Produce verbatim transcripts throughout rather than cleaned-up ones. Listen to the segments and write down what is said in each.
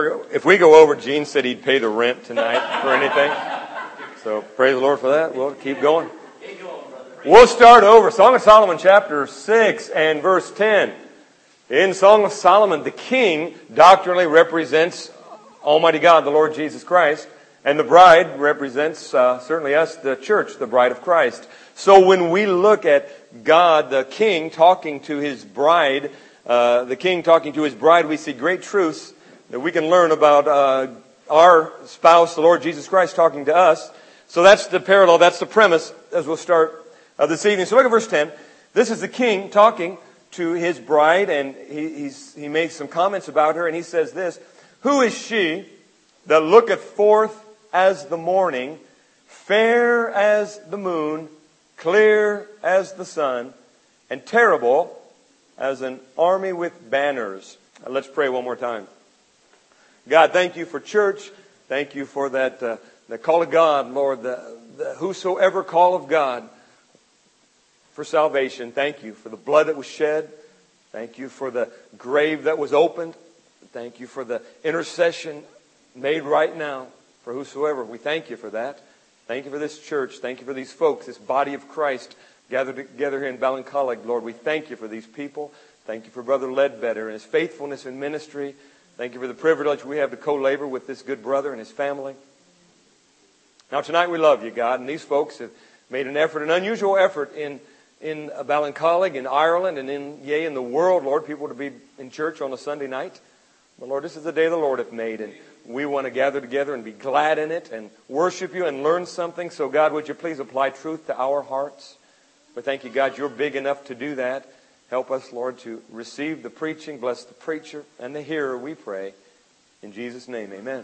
we're, if we go over, Gene said he'd pay the rent tonight for anything. So praise the Lord for that. We'll keep going. We'll start over. Song of Solomon chapter six and verse ten. In Song of Solomon, the king doctrinally represents Almighty God, the Lord Jesus Christ. And the bride represents uh, certainly us, the church, the bride of Christ. So when we look at God, the king, talking to his bride, uh, the king talking to his bride, we see great truths that we can learn about uh, our spouse, the Lord Jesus Christ, talking to us. So that's the parallel, that's the premise as we'll start uh, this evening. So look at verse ten. This is the king talking to his bride, and he, he's, he makes some comments about her, and he says this, "Who is she that looketh forth as the morning, fair as the moon, clear as the sun, and terrible as an army with banners?" Now, let's pray one more time. God, thank you for church. Thank you for that uh, the call of God, Lord, the, the whosoever call of God for salvation. Thank you for the blood that was shed. Thank you for the grave that was opened. Thank you for the intercession made right now for whosoever. We thank you for that. Thank you for this church. Thank you for these folks, this body of Christ gathered together here in Ballincollig. Lord, we thank you for these people. Thank you for Brother Ledbetter and his faithfulness in ministry. Thank you for the privilege we have to co-labor with this good brother and his family. Now tonight we love you, God, and these folks have made an effort, an unusual effort in in Ballincollig, in Ireland, and in yea, in the world, Lord, people to be in church on a Sunday night. But Lord, this is the day the Lord hath made, and we want to gather together and be glad in it and worship you and learn something. So God, would you please apply truth to our hearts? We thank you, God, you're big enough to do that. Help us, Lord, to receive the preaching. Bless the preacher and the hearer, we pray. In Jesus' name, amen.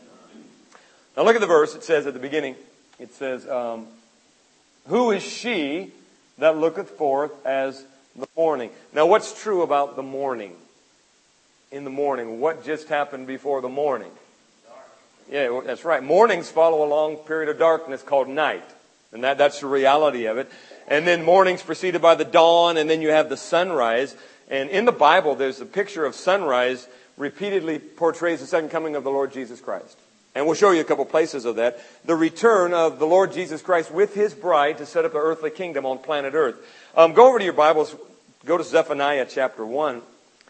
Now look at the verse. It says at the beginning, it says, um, "Who is she that looketh forth as the morning?" Now what's true about the morning? In the morning, what just happened before the morning? Yeah, that's right. Mornings follow a long period of darkness called night. And that, that's the reality of it. And then morning's preceded by the dawn, and then you have the sunrise. And in the Bible, there's a picture of sunrise repeatedly portrays the second coming of the Lord Jesus Christ. And we'll show you a couple places of that. The return of the Lord Jesus Christ with His bride to set up an earthly kingdom on planet Earth. Um, go over to your Bibles. Go to Zephaniah chapter one.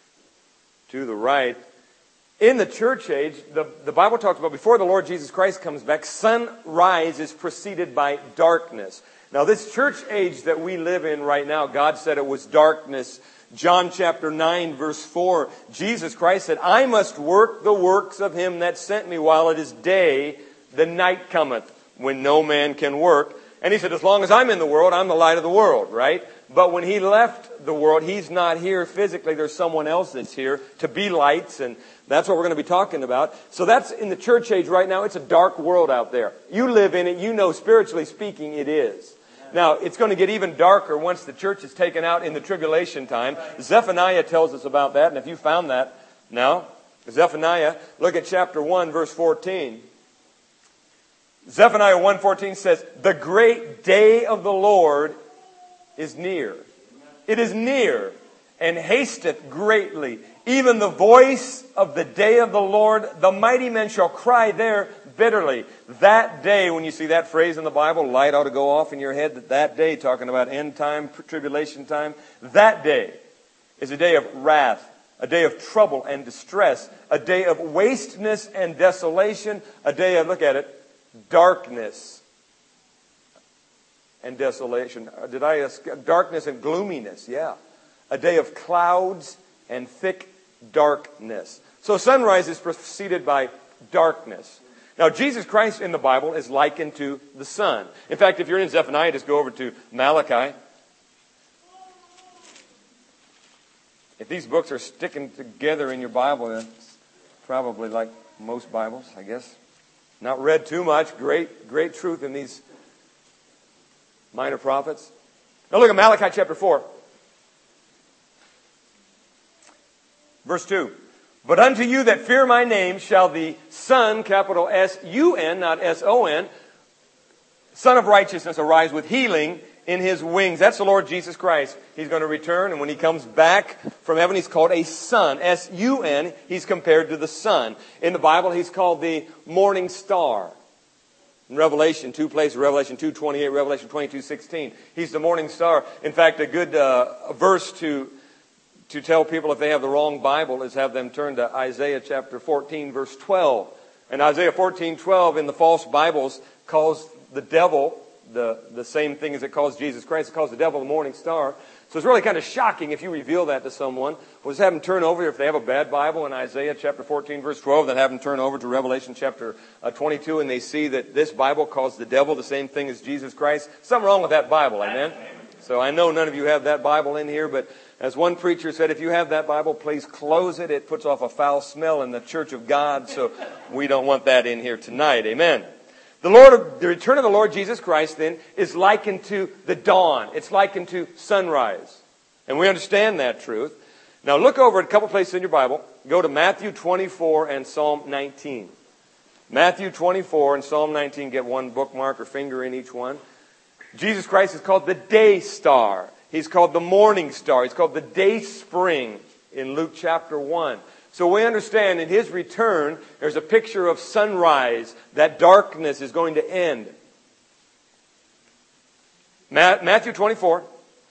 To the right. In the church age, the, the Bible talks about before the Lord Jesus Christ comes back, sunrise is preceded by darkness. Now this church age that we live in right now, God said it was darkness. John chapter nine verse four, Jesus Christ said, "I must work the works of Him that sent me while it is day, the night cometh, when no man can work." And He said, as long as I'm in the world, I'm the light of the world, right? But when He left the world, He's not here physically. There's someone else that's here to be lights, and that's what we're going to be talking about. So that's in the church age right now. It's a dark world out there. You live in it. You know, spiritually speaking, it is. Now, it's going to get even darker once the church is taken out in the tribulation time. Zephaniah tells us about that, and if you found that now, Zephaniah, look at chapter one, verse fourteen. Zephaniah one fourteen says, "The great day of the Lord is near. It is near, and hasteth greatly. Even the voice of the day of the Lord, the mighty men shall cry there bitterly." That day, when you see that phrase in the Bible, light ought to go off in your head, that that day, talking about end time, tribulation time, that day is a day of wrath, a day of trouble and distress, a day of wasteness and desolation, a day of, look at it, darkness and desolation. Did I ask? Darkness and gloominess, yeah. A day of clouds and thick darkness. So sunrise is preceded by darkness. Now, Jesus Christ in the Bible is likened to the sun. In fact, if you're in Zephaniah, just go over to Malachi. If these books are sticking together in your Bible, it's probably like most Bibles, I guess. Not read too much. Great, great truth in these minor prophets. Now look at Malachi chapter four. Verse two. "But unto you that fear my name shall the Son," capital S U N, not S O N, "Son of Righteousness arise with healing in His wings. That's the Lord Jesus Christ. He's going to return, and when He comes back from heaven, He's called a sun. S U N, He's compared to the sun. In the Bible, He's called the morning star. In Revelation, two places, Revelation two twenty-eight, Revelation twenty-two sixteen. He's the morning star. In fact, a good uh, verse to, to tell people if they have the wrong Bible is have them turn to Isaiah chapter fourteen, verse twelve. And Isaiah fourteen twelve in the false Bibles calls the devil the, the same thing as it calls Jesus Christ. It calls the devil the morning star. So it's really kind of shocking if you reveal that to someone. We'll just have them turn over, if they have a bad Bible, in Isaiah chapter fourteen, verse twelve, then have them turn over to Revelation chapter twenty-two, and they see that this Bible calls the devil the same thing as Jesus Christ. Something wrong with that Bible, amen? So I know none of you have that Bible in here, but as one preacher said, if you have that Bible, please close it. It puts off a foul smell in the church of God, so we don't want that in here tonight, amen? The Lord, the return of the Lord Jesus Christ, then, is likened to the dawn. It's likened to sunrise. And we understand that truth. Now look over at a couple places in your Bible. Go to Matthew twenty-four and Psalm nineteen. Matthew twenty-four and Psalm nineteen. Get one bookmark or finger in each one. Jesus Christ is called the day star. He's called the morning star. He's called the day spring in Luke chapter one. So we understand in His return, there's a picture of sunrise. That darkness is going to end. Matthew twenty-four.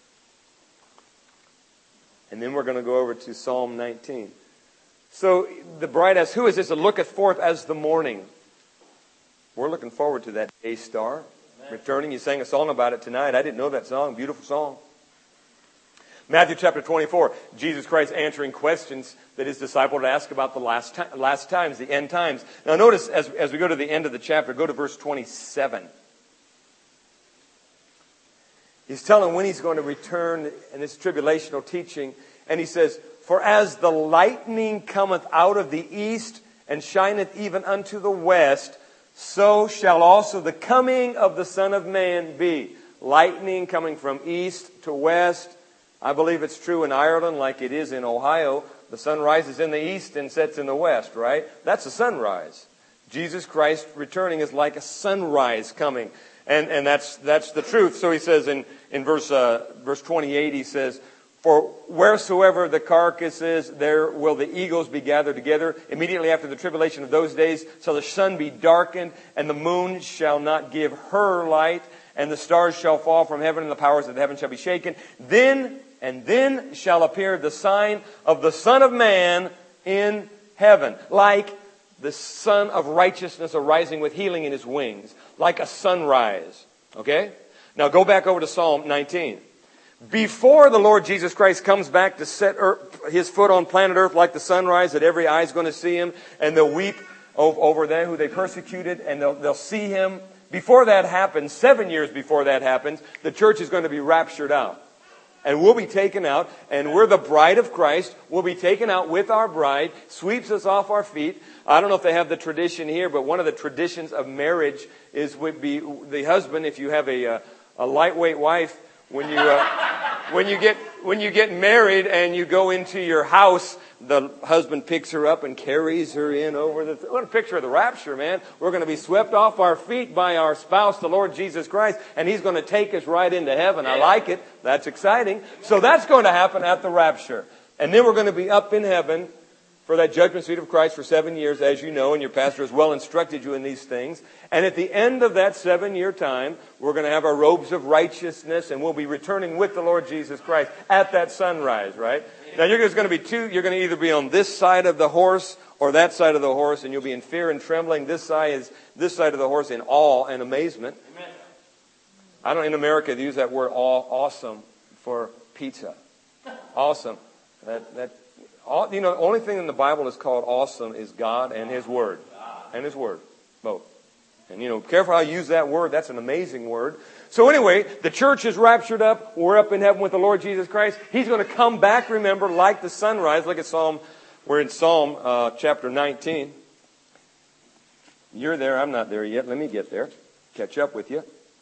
And then we're going to go over to Psalm nineteen. So the bride asks, who is this that looketh forth as the morning? We're looking forward to that day star returning. You sang a song about it tonight. I didn't know that song. Beautiful song. Matthew chapter twenty-four, Jesus Christ answering questions that His disciples would ask about the last ti- last times, the end times. Now notice, as, as we go to the end of the chapter, go to verse twenty-seven. He's telling when He's going to return in this tribulational teaching. And He says, for as the lightning cometh out of the east and shineth even unto the west, so shall also the coming of the Son of Man be. Lightning coming from east to west. I believe it's true in Ireland like it is in Ohio. The sun rises in the east and sets in the west, right? That's a sunrise. Jesus Christ returning is like a sunrise coming. And and that's that's the truth. So He says in, in verse uh, verse twenty-eight, He says, for wheresoever the carcass is, there will the eagles be gathered together. Immediately after the tribulation of those days shall the sun be darkened, and the moon shall not give her light, and the stars shall fall from heaven, and the powers of the heaven shall be shaken. Then And then shall appear the sign of the Son of Man in heaven, like the Son of Righteousness arising with healing in His wings, like a sunrise. Okay? Now go back over to Psalm nineteen. Before the Lord Jesus Christ comes back to set earth, His foot on planet Earth like the sunrise, that every eye is going to see Him, and they'll weep over them who they persecuted, and they'll, they'll see Him. Before that happens, seven years before that happens, the church is going to be raptured out. And we'll be taken out, and we're the bride of Christ. We'll be taken out with our bride, sweeps us off our feet. I don't know if they have the tradition here, but one of the traditions of marriage is would be the husband, if you have a, a lightweight wife, when you uh, when you get when you get married and you go into your house, the husband picks her up and carries her in over the... What a picture of the rapture, man. We're going to be swept off our feet by our spouse, the Lord Jesus Christ, and He's going to take us right into heaven. I like it. That's exciting. So that's going to happen at the rapture. And then we're going to be up in heaven for that judgment seat of Christ for seven years, as you know, and your pastor has well instructed you in these things. And at the end of that seven-year time, we're going to have our robes of righteousness, and we'll be returning with the Lord Jesus Christ at that sunrise, right? Now, you're going to be two. You're going to either be on this side of the horse or that side of the horse, and you'll be in fear and trembling. This side is this side of the horse in awe and amazement. Amen. I don't in America they use that word awe, awesome for pizza. Awesome. That that all, you know, the only thing in the Bible is called awesome is God and His Word, and His Word, both. And you know, careful how you use that word. That's an amazing word. So anyway, the church is raptured up. We're up in heaven with the Lord Jesus Christ. He's going to come back, remember, like the sunrise. Look at Psalm. We're in Psalm uh, chapter nineteen. You're there. I'm not there yet. Let me get there. Catch up with you.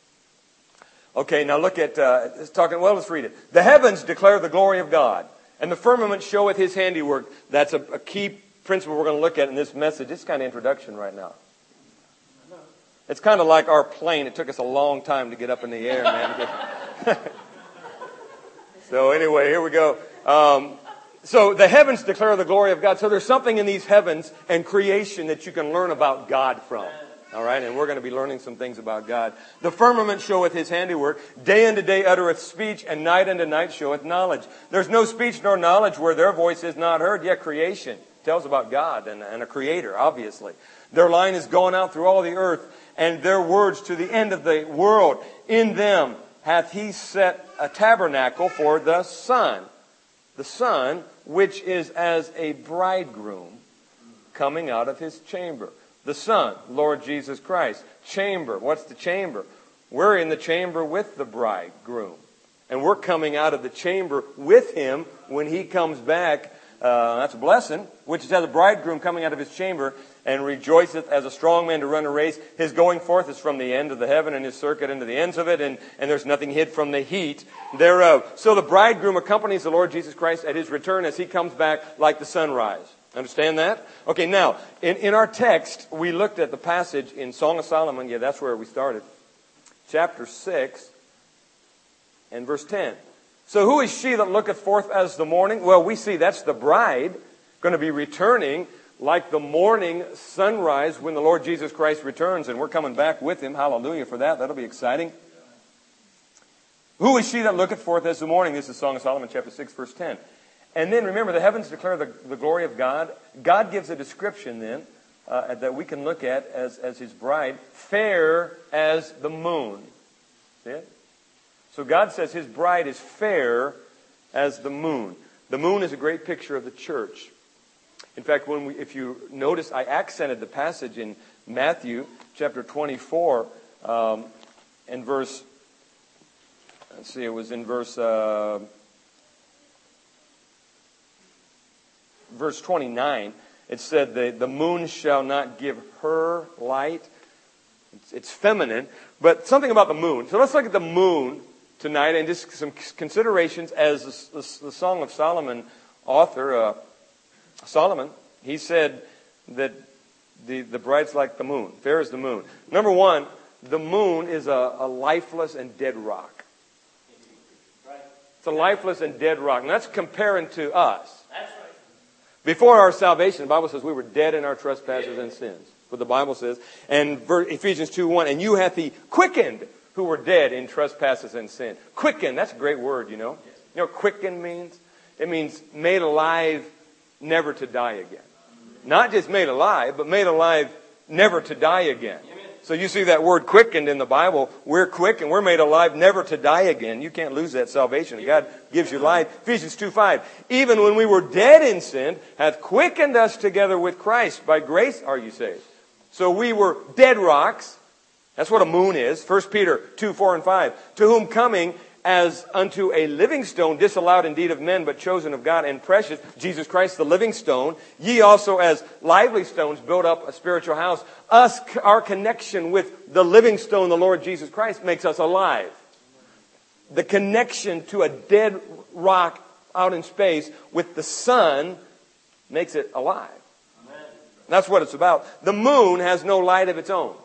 Okay, now look at, uh, it's talking, well, let's read it. The heavens declare the glory of God, and the firmament showeth His handiwork. That's a, a key principle we're going to look at in this message. It's kind of introduction right now. It's kind of like our plane. It took us a long time to get up in the air, man. So anyway, here we go. Um, so the heavens declare the glory of God. So there's something in these heavens and creation that you can learn about God from. All right, and we're going to be learning some things about God. The firmament showeth his handiwork. Day unto day uttereth speech, and night unto night showeth knowledge. There's no speech nor knowledge where their voice is not heard. Yet creation tells about God and, and a creator, obviously. Their line is going out through all the earth, and their words to the end of the world. In them hath he set a tabernacle for the sun. The sun, which is as a bridegroom coming out of his chamber. The Son, Lord Jesus Christ. Chamber. What's the chamber? We're in the chamber with the bridegroom. And we're coming out of the chamber with him when he comes back. Uh, that's a blessing. Which is as a bridegroom coming out of his chamber and rejoiceth as a strong man to run a race. His going forth is from the end of the heaven and his circuit into the ends of it. And, and there's nothing hid from the heat thereof. So the bridegroom accompanies the Lord Jesus Christ at his return as he comes back like the sunrise. Understand that? Okay, now, in, in our text, we looked at the passage in Song of Solomon. Yeah, that's where we started. Chapter six and verse ten. So who is she that looketh forth as the morning? Well, we see that's the bride going to be returning like the morning sunrise when the Lord Jesus Christ returns. And we're coming back with him. Hallelujah for that. That'll be exciting. Who is she that looketh forth as the morning? This is Song of Solomon, chapter six, verse ten. And then remember, the heavens declare the, the glory of God. God gives a description then uh, that we can look at as, as his bride. Fair as the moon. See it? So God says his bride is fair as the moon. The moon is a great picture of the church. In fact, when we, if you notice, I accented the passage in Matthew chapter twenty-four um, and verse, let's see, it was in verse... Uh, Verse twenty-nine, it said, the, the moon shall not give her light. It's, it's feminine, but something about the moon. So let's look at the moon tonight and just some considerations as the, the, the Song of Solomon author, uh, Solomon, he said that the, the bride's like the moon, fair as the moon. Number one, the moon is a, a lifeless and dead rock. It's a lifeless and dead rock. And that's comparing to us. Before our salvation, the Bible says we were dead in our trespasses and sins. What the Bible says. And Ephesians two one, and you hath he quickened who were dead in trespasses and sin. Quickened, that's a great word, you know. You know what quickened means? It means made alive, never to die again. Not just made alive, but made alive, never to die again. So you see that word quickened in the Bible. We're quickened. We're made alive, never to die again. You can't lose that salvation. God gives you life. Ephesians two five. Even when we were dead in sin, hath quickened us together with Christ. By grace are you saved. So we were dead rocks. That's what a moon is. First Peter two four and five. To whom coming as unto a living stone, disallowed indeed of men, but chosen of God and precious, Jesus Christ the living stone, ye also as lively stones build up a spiritual house. Us, our connection with the living stone, the Lord Jesus Christ, makes us alive. The connection to a dead rock out in space with the sun makes it alive. That's what it's about. The moon has no light of its own.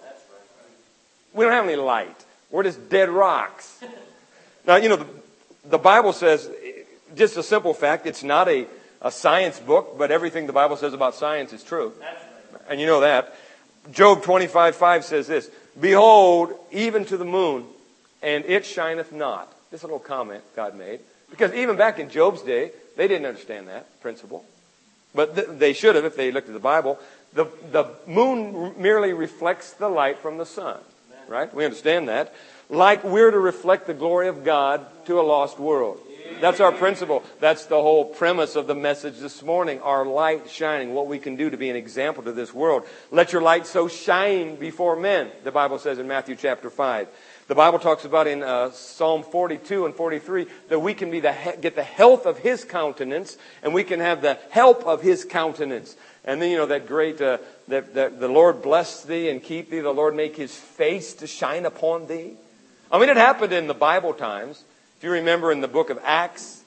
We don't have any light. We're just dead rocks. Now, you know, the, the Bible says, just a simple fact, it's not a, a science book, but everything the Bible says about science is true. And you know that. Job twenty-five five says this, behold, even to the moon, and it shineth not. This little comment God made. Because even back in Job's day, they didn't understand that principle. But th- they should have if they looked at the Bible. The, the moon merely reflects the light from the sun. Right? We understand that. Like we're to reflect the glory of God to a lost world. That's our principle. That's the whole premise of the message this morning. Our light shining, what we can do to be an example to this world. Let your light so shine before men, the Bible says in Matthew chapter five. The Bible talks about in uh, Psalm forty-two and forty-three that we can be the he- get the health of His countenance and we can have the help of His countenance. And then, you know, that great, uh, that, that the Lord bless thee and keep thee. The Lord make His face to shine upon thee. I mean, it happened in the Bible times. If you remember in the book of Acts,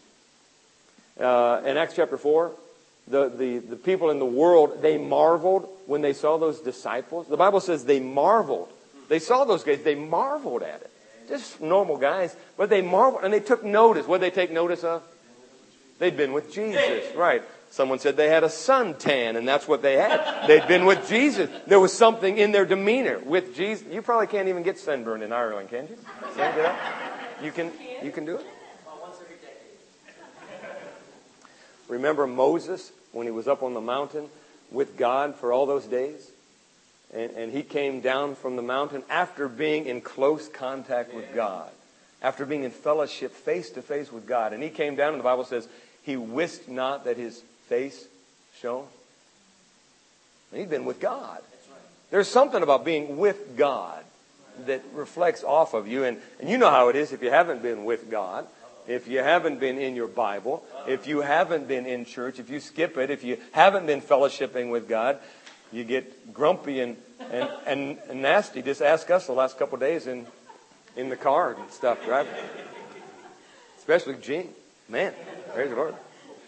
uh, in Acts chapter four, the, the, the people in the world, they marveled when they saw those disciples. The Bible says they marveled. They saw those guys. They marveled at it. just normal guys, but they marveled and they took notice. What did they take notice of? They'd been with Jesus, right. Someone said they had a suntan, and that's what they had. They'd been with Jesus. There was something in their demeanor with Jesus. You probably can't even get sunburned in Ireland, can you? Can't get up? You can, you can do it? Remember Moses when he was up on the mountain with God for all those days? And, and he came down from the mountain after being in close contact with God, after being in fellowship face to face with God. And he came down, and the Bible says, he wist not that his face shone. And he'd been with God. There's something about being with God that reflects off of you. And, and you know how it is if you haven't been with God. If you haven't been in your Bible, if you haven't been in church, if you skip it, if you haven't been fellowshipping with God, you get grumpy and, and, and, and nasty. Just ask us the last couple of days in, in the car and stuff, right? Especially Gene. Man, praise the Lord.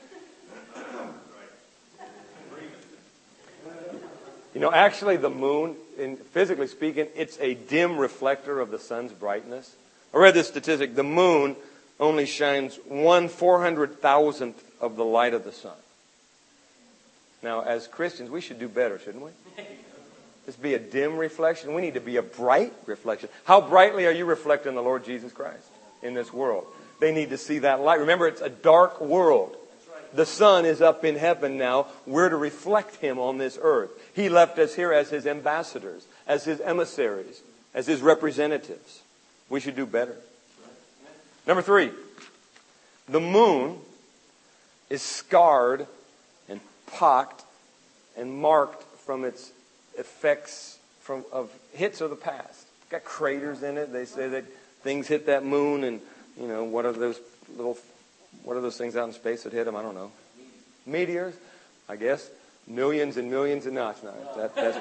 You know, actually the moon, in physically speaking, it's a dim reflector of the sun's brightness. I read this statistic. The moon only shines one four hundred thousandth of the light of the sun. Now, as Christians, we should do better, shouldn't we? Just be a dim reflection. We need to be a bright reflection. How brightly are you reflecting the Lord Jesus Christ in this world? They need to see that light. Remember, it's a dark world. The sun is up in heaven now. We're to reflect Him on this earth. He left us here as His ambassadors, as His emissaries, as His representatives. We should do better. Number three, the moon is scarred and pocked and marked from its effects from of hits of the past. It's got craters in it. They say that things hit that moon, and you know what are those little, what are those things out in space that hit them? I don't know. Meteors, I guess. Millions and millions and no, it's not. That, that's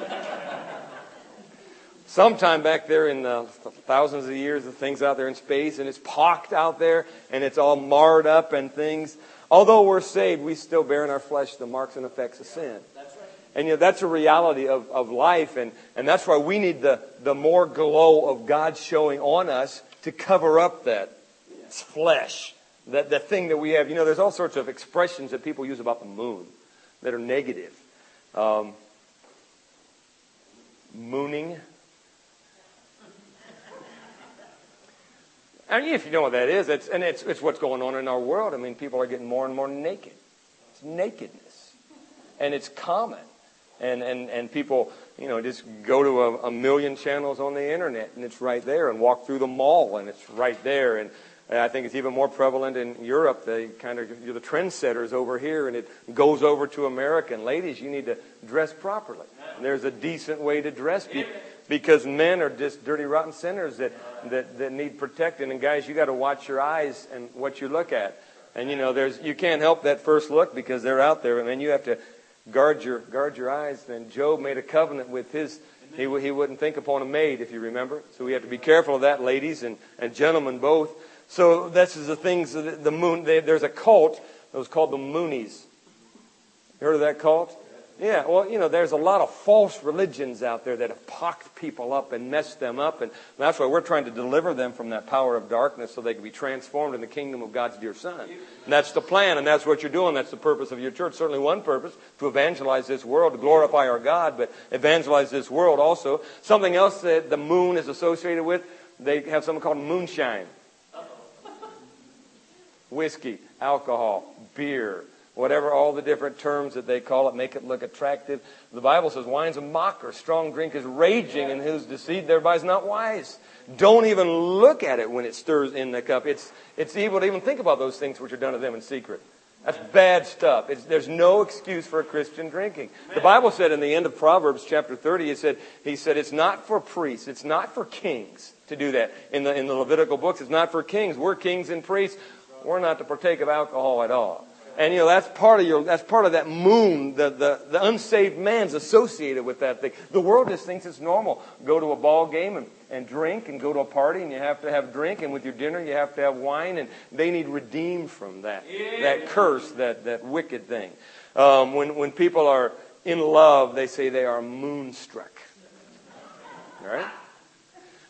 sometime back there in the thousands of years, the things out there in space, and it's pocked out there, and it's all marred up and things. Although we're saved, we still bear in our flesh the marks and effects of sin. That's right. And you know that's a reality of, of life, and, and that's why we need the, the more glow of God showing on us to cover up that flesh, that, that thing that we have. You know, there's all sorts of expressions that people use about the moon that are negative. Um, mooning. I mean, if you know what that is, it's, and it's, it's what's going on in our world. I mean, people are getting more and more naked. It's nakedness. And it's common. And, and, and people, you know, just go to a, a million channels on the internet, and it's right there, and walk through the mall, and it's right there. And I think it's even more prevalent in Europe. They kind of, you're the trendsetters over here, and it goes over to America. And ladies, you need to dress properly. And there's a decent way to dress be, because men are just dirty, rotten sinners that, that, that need protecting. And guys, you got to watch your eyes and what you look at. And you know, there's you can't help that first look because they're out there, and then you have to guard your guard your eyes. Then Job made a covenant with his. He he wouldn't think upon a maid, if you remember. So we have to be careful of that, ladies and, and gentlemen both. So this is the things, the, the moon, they, there's a cult that was called the Moonies. You heard of that cult? Yeah, well, you know, there's a lot of false religions out there that have pocked people up and messed them up. And that's why we're trying to deliver them from that power of darkness so they can be transformed in the kingdom of God's dear Son. And that's the plan, and that's what you're doing. That's the purpose of your church. Certainly one purpose, to evangelize this world, to glorify our God, but evangelize this world also. Something else that the moon is associated with, they have something called moonshine. Whiskey, alcohol, beer, whatever, all the different terms that they call it, make it look attractive. The Bible says wine's a mocker, strong drink is raging, and who's deceived thereby is not wise. Don't even look at it when it stirs in the cup. It's it's evil to even think about those things which are done to them in secret. That's bad stuff. It's, there's no excuse for a Christian drinking. The Bible said in the end of Proverbs chapter thirty, it said, he said, it's not for priests, it's not for kings to do that. In the in the Levitical books, it's not for kings. We're kings and priests. We're not to partake of alcohol at all. And you know, that's part of your, that's part of that moon. The, the, the unsaved man's associated with that thing. The world just thinks it's normal. Go to a ball game and, and drink, and go to a party and you have to have drink, and with your dinner you have to have wine, and they need redeemed from that, yeah. that curse, that, that wicked thing. Um, when, when people are in love, they say they are moonstruck. All right?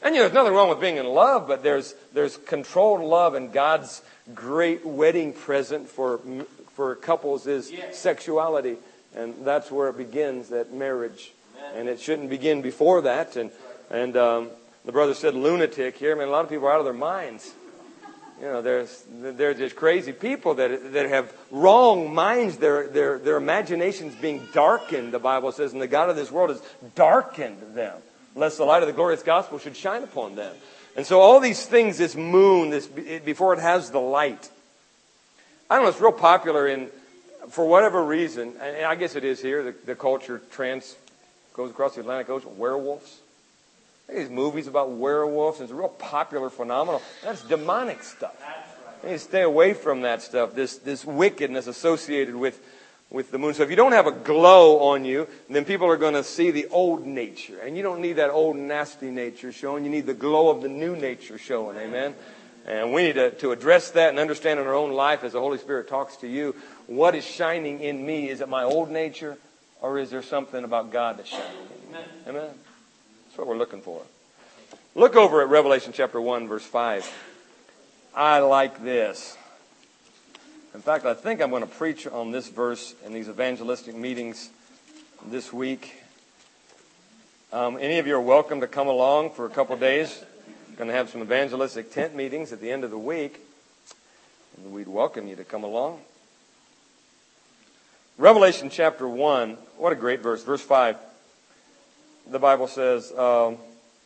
And you know, there's nothing wrong with being in love, but there's there's controlled love, and God's great wedding present for for couples is yes. sexuality, and that's where it begins, that marriage. Amen. And it shouldn't begin before that. And and um, the brother said lunatic here. I mean, a lot of people are out of their minds. You know, there's they're just crazy people that that have wrong minds. Their their their imaginations being darkened. The Bible says, and the God of this world has darkened them, lest the light of the glorious gospel should shine upon them. And so all these things, this moon, this before it has the light. I don't know, it's real popular in, for whatever reason, and I guess it is here, the, the culture trans goes across the Atlantic Ocean, werewolves. These movies about werewolves, and it's a real popular phenomenon. That's demonic stuff. You need to stay away from that stuff, this this wickedness associated with with the moon. So if you don't have a glow on you, then people are going to see the old nature. And you don't need that old nasty nature showing. You need the glow of the new nature showing. Amen? And we need to, to address that and understand in our own life as the Holy Spirit talks to you, what is shining in me? Is it my old nature, or is there something about God that's shining in me? Amen? Amen? That's what we're looking for. Look over at Revelation chapter one, verse five. I like this. In fact, I think I'm going to preach on this verse in these evangelistic meetings this week. Um, any of you are welcome to come along for a couple of days. We're going to have some evangelistic tent meetings at the end of the week. And we'd welcome you to come along. Revelation chapter one, what a great verse. Verse five, the Bible says, um,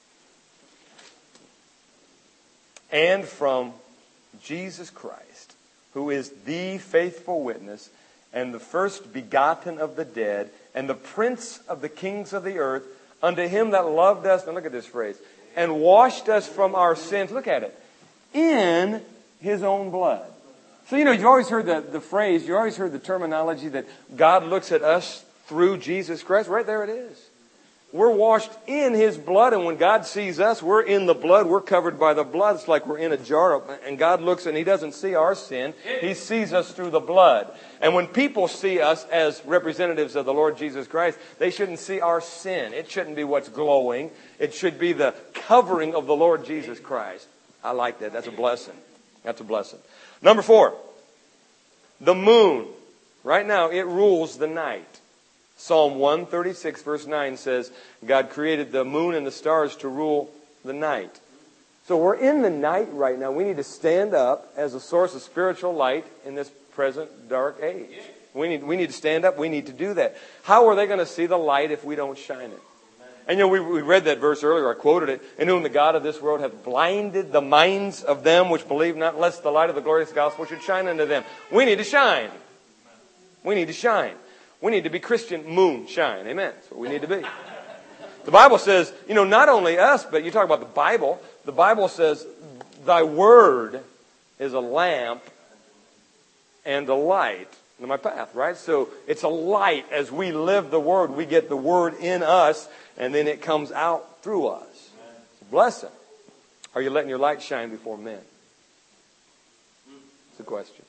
and from Jesus Christ, who is the faithful witness, and the first begotten of the dead, and the prince of the kings of the earth, unto him that loved us, and look at this phrase, and washed us from our sins, look at it, in his own blood. So, you know, you've always heard the, the phrase, you've always heard the terminology that God looks at us through Jesus Christ. Right there it is. We're washed in his blood, and when God sees us, we're in the blood. We're covered by the blood. It's like we're in a jar, and God looks and he doesn't see our sin. He sees us through the blood. And when people see us as representatives of the Lord Jesus Christ, they shouldn't see our sin. It shouldn't be what's glowing. It should be the covering of the Lord Jesus Christ. I like that. That's a blessing. That's a blessing. Number four, the moon. Right now, it rules the night. Psalm one thirty-six verse nine says, God created the moon and the stars to rule the night. So we're in the night right now. We need to stand up as a source of spiritual light in this present dark age. We need, we need to stand up. We need to do that. How are they going to see the light if we don't shine it? And you know, we, we read that verse earlier. I quoted it. In whom the God of this world hath blinded the minds of them which believe not, lest the light of the glorious gospel should shine unto them. We need to shine. We need to shine. We need to be Christian moonshine. Amen. That's what we need to be. The Bible says, you know, not only us, but you talk about the Bible. The Bible says, thy word is a lamp and a light in my path, right? So it's a light. As we live the word, we get the word in us, and then it comes out through us. It's a blessing. Are you letting your light shine before men? It's a question.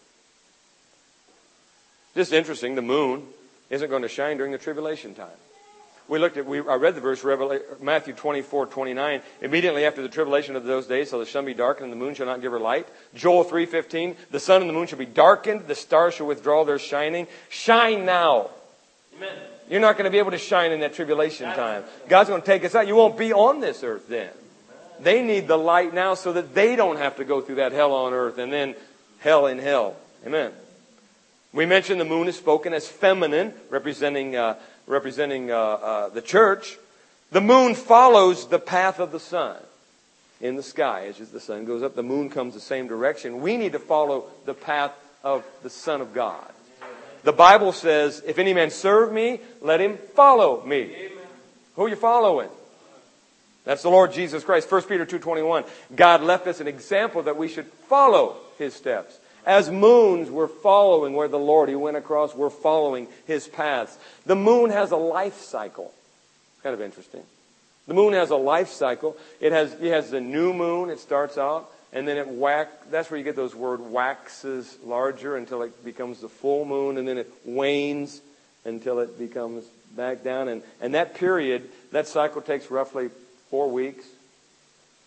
Just interesting, the moon isn't going to shine during the tribulation time. We looked at, we, I read the verse, Matthew twenty-four twenty-nine. Immediately after the tribulation of those days, so the sun be darkened, and the moon shall not give her light. Joel three fifteen. The sun and the moon shall be darkened, the stars shall withdraw their shining. Shine now. Amen. You're not going to be able to shine in that tribulation time. God's going to take us out. You won't be on this earth then. They need the light now so that they don't have to go through that hell on earth and then hell in hell. Amen. We mentioned the moon is spoken as feminine, representing uh, representing uh, uh, the church. The moon follows the path of the sun in the sky. As the sun goes up, the moon comes the same direction. We need to follow the path of the Son of God. The Bible says, if any man serve me, let him follow me. Amen. Who are you following? That's the Lord Jesus Christ. First Peter two twenty-one. God left us an example that we should follow his steps. As moons, we're following where the Lord, he went across, we're following his paths. The moon has a life cycle. Kind of interesting. The moon has a life cycle. It has, it has the new moon, it starts out, and then it whack. That's where you get those words, waxes larger until it becomes the full moon, and then it wanes until it becomes back down. And, and that period, that cycle takes roughly four weeks.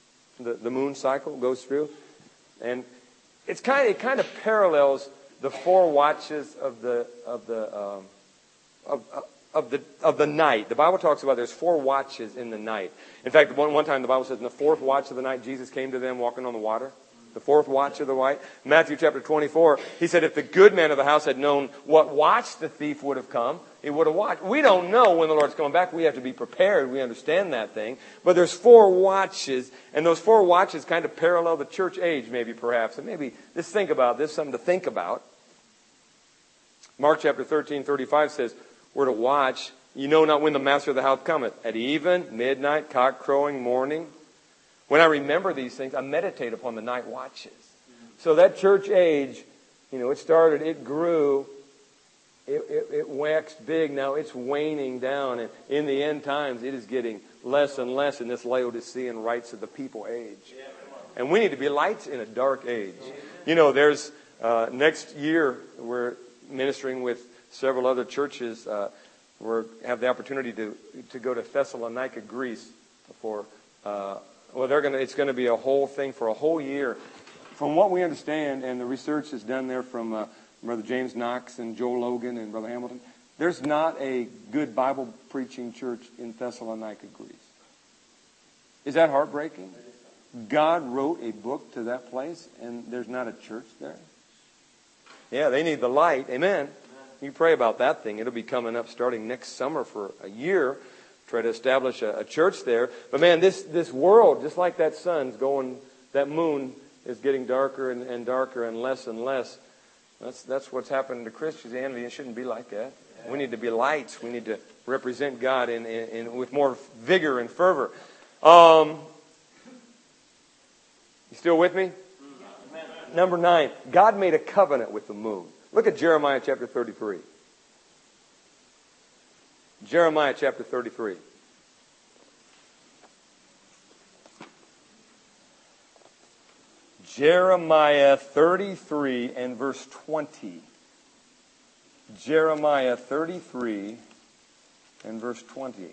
the, the moon cycle goes through. And it's kind of, it kind of parallels the four watches of the of the um, of, of the of the night. The Bible talks about there's four watches in the night. In fact, one one time the Bible says in the fourth watch of the night Jesus came to them walking on the water. The fourth watch of the night. Matthew chapter twenty-four, he said if the good man of the house had known what watch the thief would have come, he would have watched. We don't know when the Lord's coming back. We have to be prepared. We understand that thing. But there's four watches, and those four watches kind of parallel the church age, maybe, perhaps. And maybe just think about this, something to think about. Mark chapter thirteen, thirty-five says, we're to watch. You know not when the master of the house cometh. At even, midnight, cock crowing, morning. When I remember these things, I meditate upon the night watches. So that church age, you know, it started, it grew, it, it, it waxed big. Now it's waning down. And in the end times, it is getting less and less in this Laodicean rights of the people age. And we need to be lights in a dark age. You know, there's, uh, next year, we're ministering with several other churches. Uh, we have the opportunity to, to go to Thessalonica, Greece for, uh, Well, they're going to, it's going to be a whole thing for a whole year. From what we understand, and the research is done there from uh, Brother James Knox and Joel Logan and Brother Hamilton, there's not a good Bible preaching church in Thessalonica, Greece. Is that heartbreaking? God wrote a book to that place, and there's not a church there? Yeah, they need the light. Amen. You pray about that thing. It'll be coming up starting next summer for a year. Try to establish a, a church there. But man, this, this world, just like that sun's going, that moon is getting darker and, and darker and less and less. That's, that's what's happening to Christianity. It shouldn't be like that. We need to be lights. We need to represent God in, in, in with more vigor and fervor. Um, you still with me? Number nine, God made a covenant with the moon. Look at Jeremiah chapter thirty-three. Jeremiah chapter thirty-three. Jeremiah thirty-three and verse twenty. Jeremiah thirty-three and verse twenty.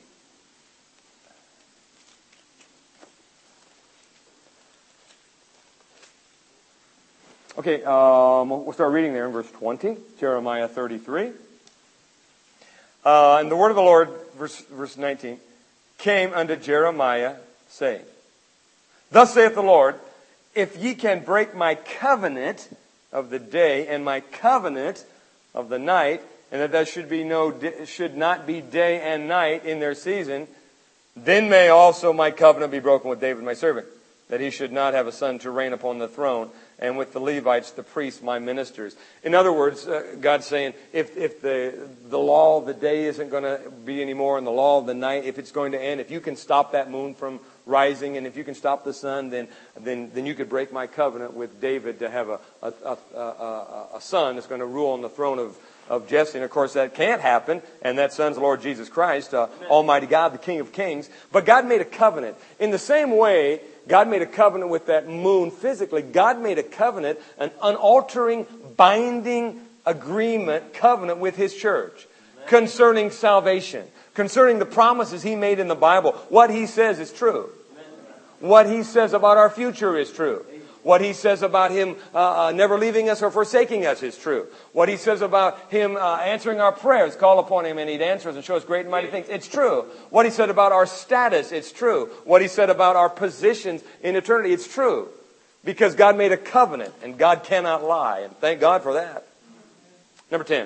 Okay, um, we'll start reading there in verse twenty. Jeremiah thirty-three. Uh, and the word of the Lord, verse, verse nineteen, came unto Jeremiah, saying, Thus saith the Lord, if ye can break my covenant of the day and my covenant of the night, and that there should be no should not be day and night in their season, then may also my covenant be broken with David my servant, that he should not have a son to reign upon the throne, and with the Levites, the priests, my ministers. In other words, uh, God's saying, if if the the law of the day isn't going to be anymore, and the law of the night, if it's going to end, if you can stop that moon from rising, and if you can stop the sun, then then then you could break my covenant with David to have a a, a, a, a son that's going to rule on the throne of of Jesse. And of course that can't happen, and that son's the Lord Jesus Christ, uh, Almighty God, the King of Kings. But God made a covenant. In the same way, God made a covenant with that moon physically. God made a covenant, an unaltering, binding agreement, covenant with His church concerning salvation, concerning the promises He made in the Bible. What He says is true. What He says about our future is true. What He says about Him uh, uh, never leaving us or forsaking us is true. What He says about Him uh, answering our prayers, call upon Him and He'd answer us and show us great and mighty things, it's true. What He said about our status, it's true. What He said about our positions in eternity, it's true. Because God made a covenant and God cannot lie. And thank God for that. Number ten.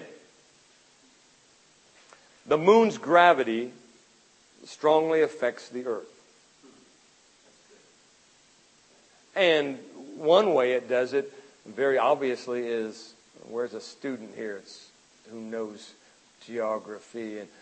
The moon's gravity strongly affects the earth. And one way it does it, very obviously, is, where's a student here it's, who knows geography? And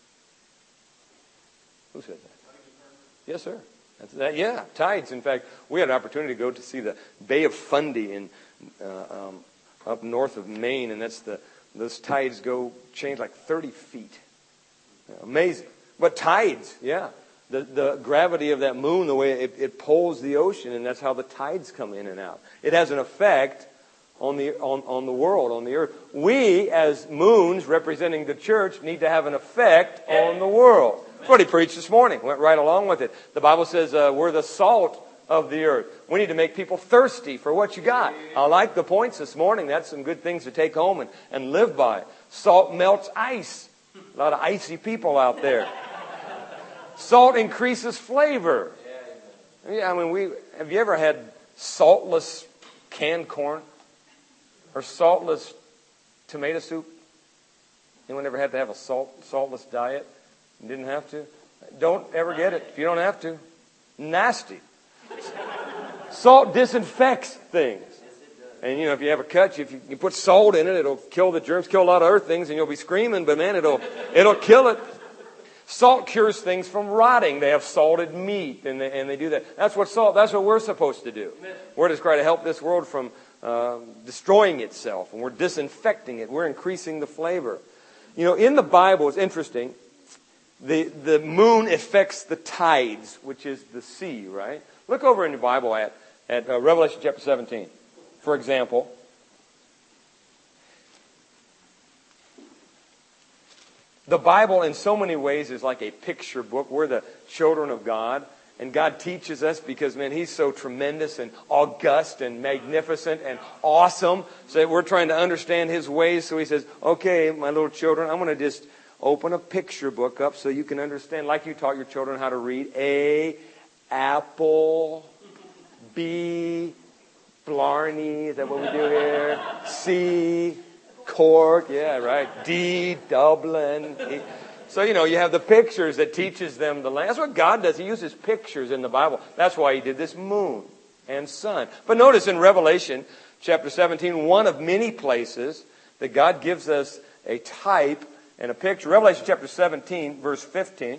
who said that? Yes, sir. That's that. Yeah, tides. In fact, we had an opportunity to go to see the Bay of Fundy in uh, um, up north of Maine, and that's the those tides go change like thirty feet. Amazing. But tides, yeah. The, the gravity of that moon, the way it, it pulls the ocean, and that's how the tides come in and out. It has an effect on the on, on the world, on the earth. We, as moons representing the church, need to have an effect on the world. That's what he preached this morning. Went right along with it. The Bible says uh, we're the salt of the earth. We need to make people thirsty for what you got. I like the points this morning. That's some good things to take home and, and live by. Salt melts ice. A lot of icy people out there. Salt increases flavor. Yeah, I mean, we have you ever had saltless canned corn? Or saltless tomato soup? Anyone ever had to have a salt saltless diet? You didn't have to? Don't ever get it if you don't have to. Nasty. Salt disinfects things. And, you know, if you have a cut, if you, you put salt in it, it'll kill the germs, kill a lot of other things, and you'll be screaming, but man, it'll it'll kill it. Salt cures things from rotting. They have salted meat, and they, and they do that. That's what salt, that's what we're supposed to do. We're just trying to help this world from uh, destroying itself, and we're disinfecting it. We're increasing the flavor. You know, in the Bible, it's interesting, the, the moon affects the tides, which is the sea, right? Look over in your Bible at, at uh, Revelation chapter seventeen, for example. The Bible, in so many ways, is like a picture book. We're the children of God. And God teaches us because, man, He's so tremendous and august and magnificent and awesome. So we're trying to understand His ways. So He says, okay, my little children, I'm going to just open a picture book up so you can understand, like you taught your children how to read. A, apple. B, Blarney. Is that what we do here? C, Cork. Yeah, right. D, Dublin. E. So, you know, you have the pictures that teaches them the land. That's what God does. He uses pictures in the Bible. That's why He did this moon and sun. But notice in Revelation chapter seventeen, one of many places that God gives us a type and a picture. Revelation chapter seventeen, verse fifteen.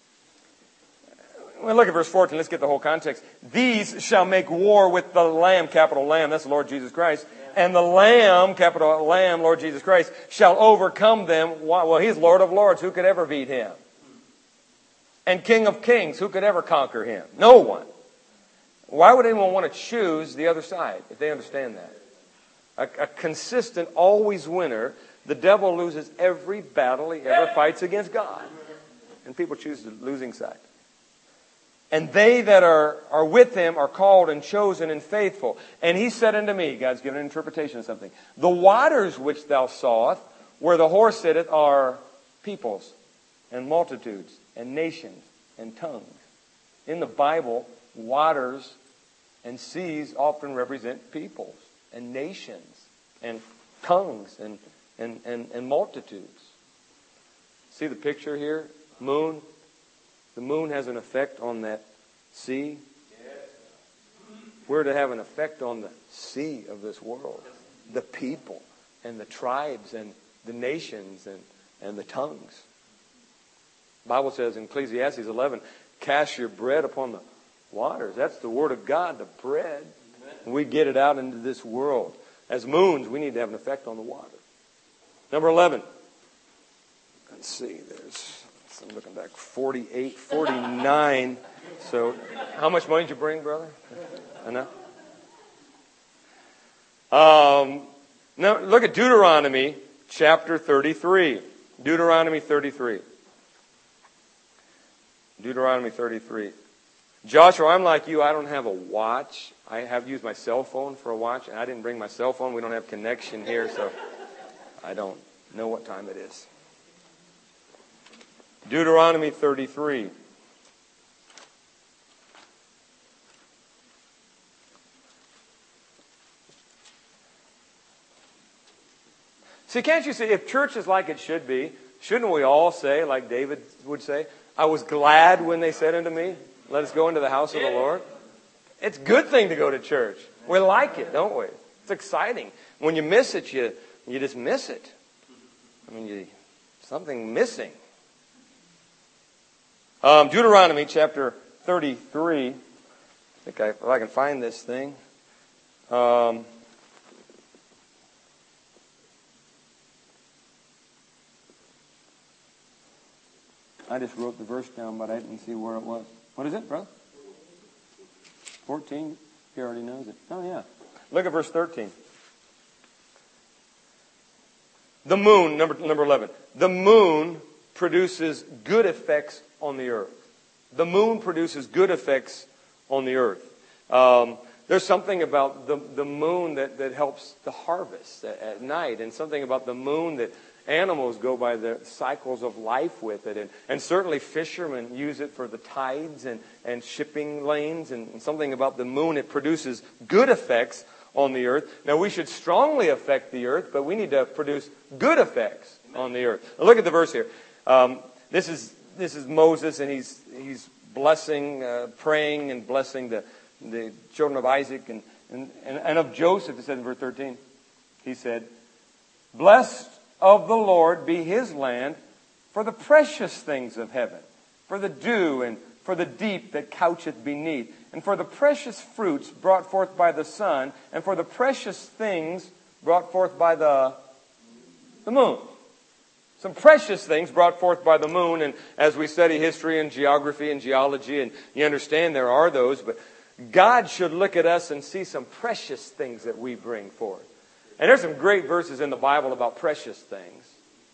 Well, look at verse fourteen. Let's get the whole context. These shall make war with the Lamb, capital Lamb. That's the Lord Jesus Christ. And the Lamb, capital Lamb, Lord Jesus Christ, shall overcome them. Well, He's Lord of Lords. Who could ever beat Him? And King of Kings. Who could ever conquer Him? No one. Why would anyone want to choose the other side if they understand that? A, a consistent, always winner. The devil loses every battle he ever fights against God. And people choose the losing side. And they that are, are with Him are called and chosen and faithful. And He said unto me, God's given an interpretation of something. The waters which thou sawest, where the horse sitteth, are peoples and multitudes and nations and tongues. In the Bible, waters and seas often represent peoples and nations and tongues and, and, and, and multitudes. See the picture here? Moon. The moon has an effect on that sea. We're to have an effect on the sea of this world. The people and the tribes and the nations and, and the tongues. The Bible says in Ecclesiastes eleven, cast your bread upon the waters. That's the Word of God, the bread. And we get it out into this world. As moons, we need to have an effect on the water. Number eleven. Let's see, there's... I'm looking back, forty-eight, forty-nine. So, how much money did you bring, brother? Enough? Um, now, look at Deuteronomy chapter thirty-three. Deuteronomy thirty-three. Deuteronomy thirty-three. Joshua, I'm like you. I don't have a watch. I have used my cell phone for a watch, and I didn't bring my cell phone. We don't have connection here, so I don't know what time it is. Deuteronomy thirty-three. See, can't you see, if church is like it should be, shouldn't we all say, like David would say, I was glad when they said unto me, let us go into the house of the Lord? It's a good thing to go to church. We like it, don't we? It's exciting. When you miss it, you, you just miss it. I mean, you, something missing. Um, Deuteronomy chapter thirty-three. I think I, if I can find this thing. Um, I just wrote the verse down, but I didn't see where it was. What is it, brother? fourteen. He already knows it. Oh, yeah. Look at verse thirteen. The moon, number, number eleven. The moon produces good effects on the earth. The moon produces good effects on the earth. Um, there's something about the, the moon that, that helps the harvest at, at night, and something about the moon that animals go by the cycles of life with it. And, and certainly fishermen use it for the tides and, and shipping lanes, and, and something about the moon, it produces good effects on the earth. Now, we should strongly affect the earth, but we need to produce good effects on the earth. Now, look at the verse here. Um, this is this is Moses, and he's he's blessing, uh, praying and blessing the the children of Isaac and, and, and of Joseph. It says in verse thirteen, he said, "Blessed of the Lord be his land for the precious things of heaven, for the dew and for the deep that coucheth beneath, and for the precious fruits brought forth by the sun, and for the precious things brought forth by the, the moon." Some precious things brought forth by the moon, and as we study history and geography and geology, and you understand there are those, but God should look at us and see some precious things that we bring forth. And there's some great verses in the Bible about precious things.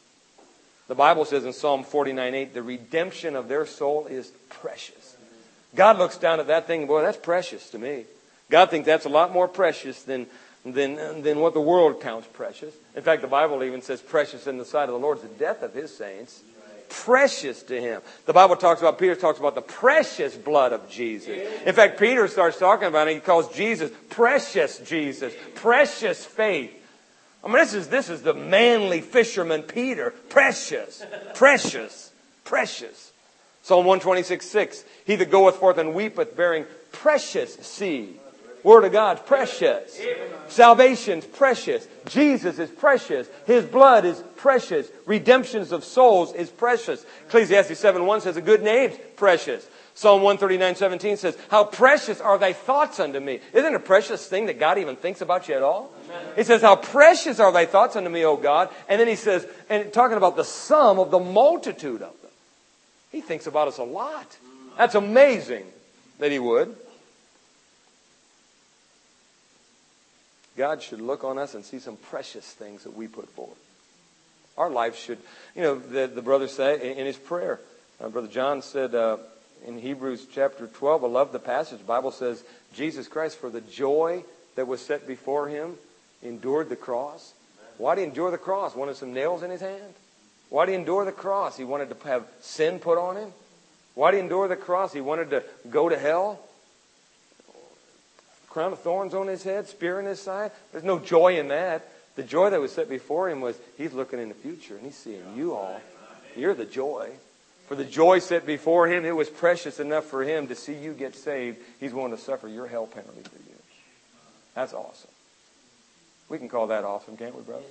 The Bible says in Psalm forty-nine eight, the redemption of their soul is precious. God looks down at that thing, and boy, that's precious to me. God thinks that's a lot more precious than, than, than what the world counts precious. In fact, the Bible even says precious in the sight of the Lord is the death of his saints. Precious to him. The Bible talks about, Peter talks about the precious blood of Jesus. In fact, Peter starts talking about it. He calls Jesus precious Jesus, precious faith. I mean, this is, this is the manly fisherman Peter. Precious, precious, precious. Psalm one twenty-six six. He that goeth forth and weepeth, bearing precious seed. Word of God's precious. Salvation's precious. Jesus is precious. His blood is precious. Redemptions of souls is precious. Ecclesiastes seven one says a good name's precious. Psalm one thirty-nine seventeen says, how precious are thy thoughts unto me. Isn't it a precious thing that God even thinks about you at all? He says, how precious are thy thoughts unto me, O God. And then he says, and talking about the sum of the multitude of them. He thinks about us a lot. That's amazing that he would. God should look on us and see some precious things that we put forward. Our life should, you know, the, the brother said in his prayer, uh, Brother John said uh, in Hebrews chapter twelve, I love the passage. The Bible says, Jesus Christ, for the joy that was set before him, endured the cross. Why did he endure the cross? Wanted some nails in his hand? Why did he endure the cross? He wanted to have sin put on him? Why did he endure the cross? He wanted to go to hell? Crown of thorns on his head, spear in his side. There's no joy in that. The joy that was set before him was he's looking in the future and he's seeing you all. You're the joy. For the joy set before him, it was precious enough for him to see you get saved. He's willing to suffer your hell penalty for you. That's awesome. We can call that awesome, can't we, brother?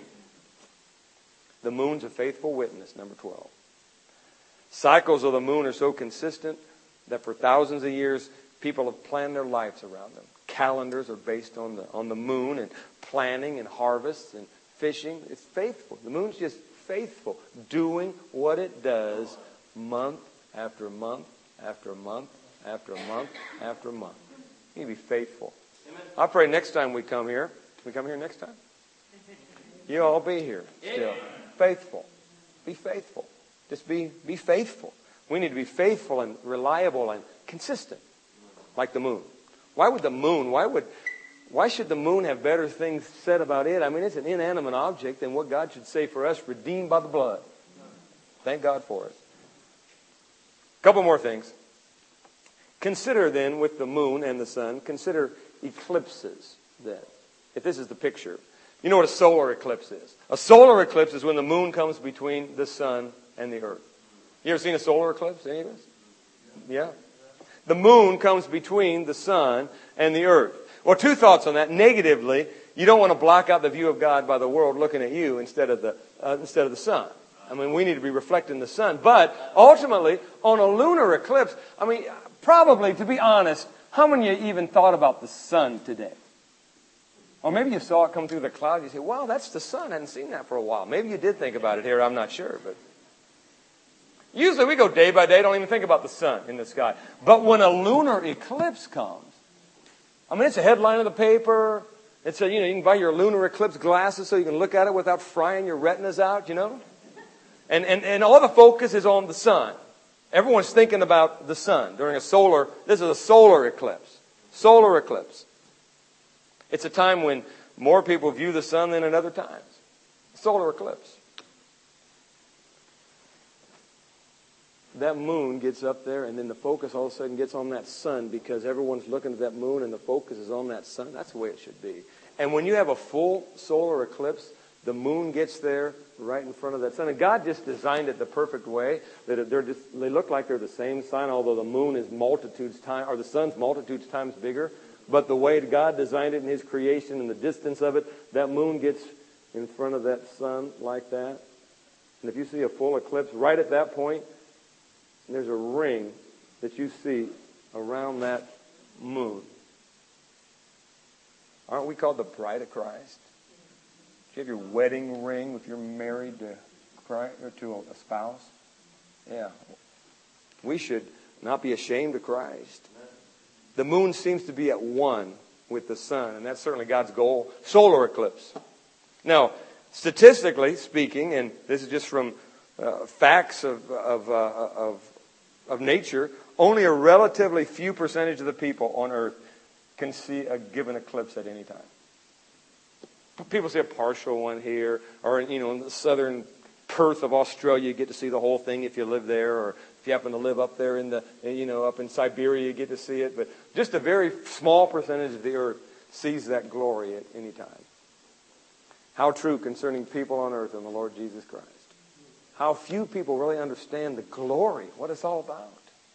The moon's a faithful witness, number twelve. Cycles of the moon are so consistent that for thousands of years, people have planned their lives around them. Calendars are based on the on the moon, and planning and harvests and fishing. It's faithful. The moon's just faithful, doing what it does month after month after month after month after month. You need to be faithful. I pray next time we come here, we come here next time? You all be here still. Faithful. Be faithful. Just be, be faithful. We need to be faithful and reliable and consistent. Like the moon. Why would the moon, why would, why should the moon have better things said about it? I mean, it's an inanimate object than what God should say for us, redeemed by the blood. Thank God for it. A couple more things. Consider then with the moon and the sun, consider eclipses then. If this is the picture. You know what a solar eclipse is? A solar eclipse is when the moon comes between the sun and the earth. You ever seen a solar eclipse, any of us? Yeah. The moon comes between the sun and the earth. Well, two thoughts on that. Negatively, you don't want to block out the view of God by the world looking at you instead of the uh, instead of the sun. I mean, we need to be reflecting the sun. But ultimately, on a lunar eclipse, I mean, probably, to be honest, how many of you even thought about the sun today? Or maybe you saw it come through the cloud. You say, wow, that's the sun. I hadn't seen that for a while. Maybe you did think about it here. I'm not sure, but usually we go day by day, don't even think about the sun in the sky. But when a lunar eclipse comes, I mean, it's a headline of the paper. It's a, you know, you can buy your lunar eclipse glasses so you can look at it without frying your retinas out, you know. And, and, and all the focus is on the sun. Everyone's thinking about the sun during a solar, this is a solar eclipse. Solar eclipse. It's a time when more people view the sun than at other times. Solar eclipse. That moon gets up there, and then the focus all of a sudden gets on that sun because everyone's looking at that moon and the focus is on that sun. That's the way it should be. And when you have a full solar eclipse, the moon gets there right in front of that sun. And God just designed it the perfect way that they're just, they look like they're the same sign, although the moon is multitudes times, or the sun's multitudes times bigger. But the way God designed it in His creation and the distance of it, that moon gets in front of that sun like that. And if you see a full eclipse, right at that point, there's a ring that you see around that moon. Aren't we called the bride of Christ? Do you have your wedding ring if you're married to Christ, or to a spouse? Yeah. We should not be ashamed of Christ. The moon seems to be at one with the sun, and that's certainly God's goal. Solar eclipse. Now, statistically speaking, and this is just from uh, facts of of, uh, of of nature, only a relatively few percentage of the people on Earth can see a given eclipse at any time. People see a partial one here, or you know, in the southern Perth of Australia, you get to see the whole thing if you live there, or if you happen to live up there in the, you know, up in Siberia, you get to see it. But just a very small percentage of the Earth sees that glory at any time. How true concerning people on earth and the Lord Jesus Christ. How few people really understand the glory, what it's all about.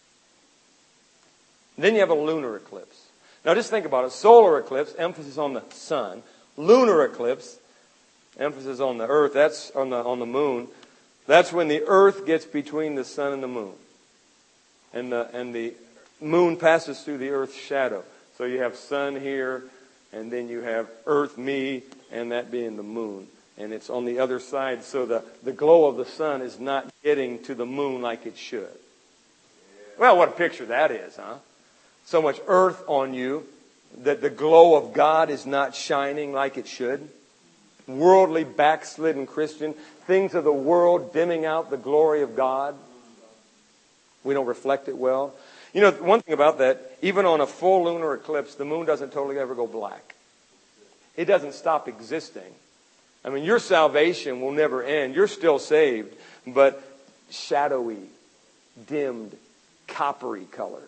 Then you have a lunar eclipse. Now just think about it. Solar eclipse, emphasis on the sun. Lunar eclipse, emphasis on the earth. That's on the on the moon. That's when the earth gets between the sun and the moon. And the and the moon passes through the earth's shadow. So you have sun here, and then you have earth, me, and that being the moon. And it's on the other side, so the, the glow of the sun is not getting to the moon like it should. Well, what a picture that is, huh? So much earth on you that the glow of God is not shining like it should. Worldly, backslidden Christian, things of the world dimming out the glory of God. We don't reflect it well. You know, one thing about that, even on a full lunar eclipse, the moon doesn't totally ever go black. It doesn't stop existing. I mean, your salvation will never end. You're still saved, but shadowy, dimmed, coppery color.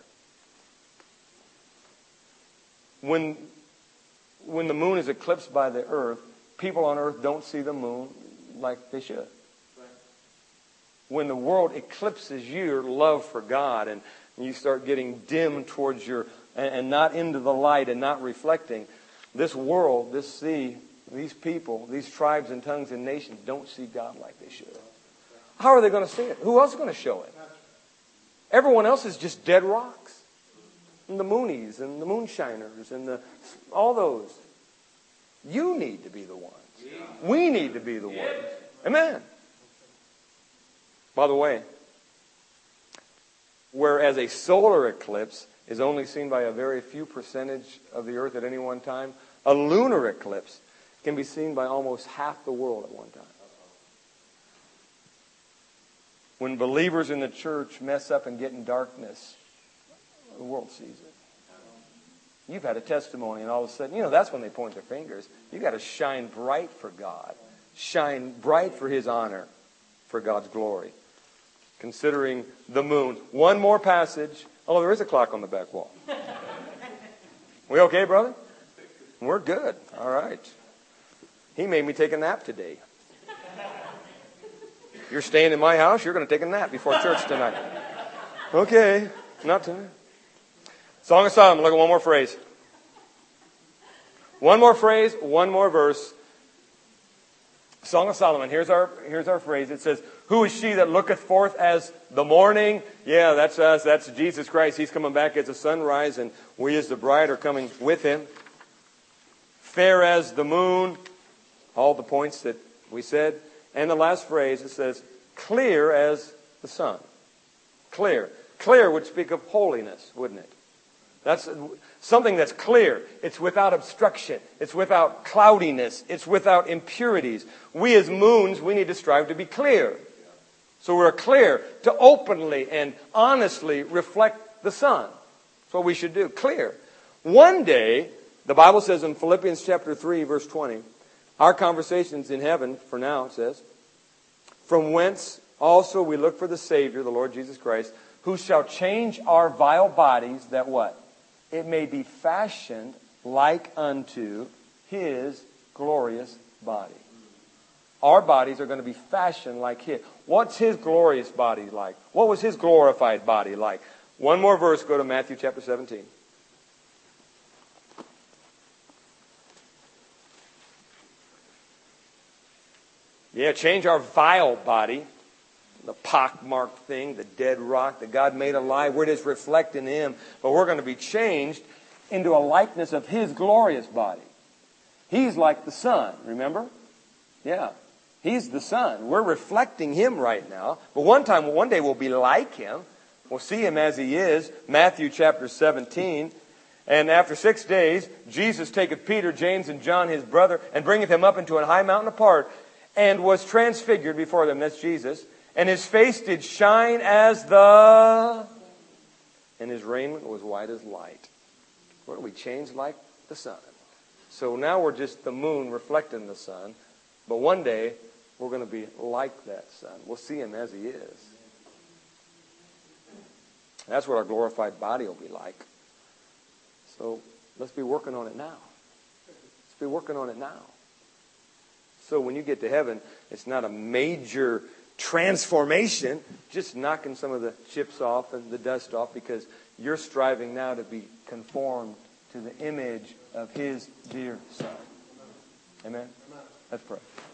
When, when the moon is eclipsed by the earth, people on earth don't see the moon like they should. When the world eclipses your love for God and you start getting dim towards your, and, and not into the light and not reflecting, this world, this sea, these people, these tribes and tongues and nations don't see God like they should. How are they going to see it? Who else is going to show it? Everyone else is just dead rocks. And the moonies and the moonshiners and the all those. You need to be the ones. We need to be the ones. Amen. By the way, whereas a solar eclipse is only seen by a very few percentage of the earth at any one time, a lunar eclipse can be seen by almost half the world at one time. When believers in the church mess up and get in darkness, the world sees it. You've had a testimony, and all of a sudden, you know, that's when they point their fingers. You've got to shine bright for God. Shine bright for His honor, for God's glory. Considering the moon. One more passage. Oh, there is a clock on the back wall. We okay, brother? We're good. All right. He made me take a nap today. You're staying in my house, you're going to take a nap before church tonight. Okay. Not tonight. Song of Solomon. Look at one more phrase. One more phrase, one more verse. Song of Solomon. Here's our here's our phrase. It says, "Who is she that looketh forth as the morning?" Yeah, that's us. That's Jesus Christ. He's coming back as the sunrise, and we as the bride are coming with Him. Fair as the moon. All the points that we said. And the last phrase, it says, clear as the sun. Clear. Clear would speak of holiness, wouldn't it? That's something that's clear. It's without obstruction. It's without cloudiness. It's without impurities. We as moons, we need to strive to be clear. So we're clear to openly and honestly reflect the sun. That's what we should do. Clear. One day, the Bible says in Philippians chapter three, verse twenty, our conversations in heaven, for now, it says, from whence also we look for the Savior, the Lord Jesus Christ, who shall change our vile bodies, that what? It may be fashioned like unto His glorious body. Our bodies are going to be fashioned like His. What's His glorious body like? What was His glorified body like? One more verse, go to Matthew chapter seventeen. Yeah, change our vile body, the pockmarked thing, the dead rock that God made alive. We're just reflecting Him. But we're going to be changed into a likeness of His glorious body. He's like the sun, remember? Yeah, He's the sun. We're reflecting Him right now. But one time, one day we'll be like Him. We'll see Him as He is. Matthew chapter seventeen. And after six days, Jesus taketh Peter, James, and John, His brother, and bringeth them up into an high mountain apart, and was transfigured before them. That's Jesus. And His face did shine as the... And His raiment was white as light. We're going to be changed like the sun. So now we're just the moon reflecting the sun. But one day, we're going to be like that sun. We'll see Him as He is. That's what our glorified body will be like. So let's be working on it now. Let's be working on it now. So when you get to heaven, it's not a major transformation, just knocking some of the chips off and the dust off, because you're striving now to be conformed to the image of His dear Son. Amen? Let's pray.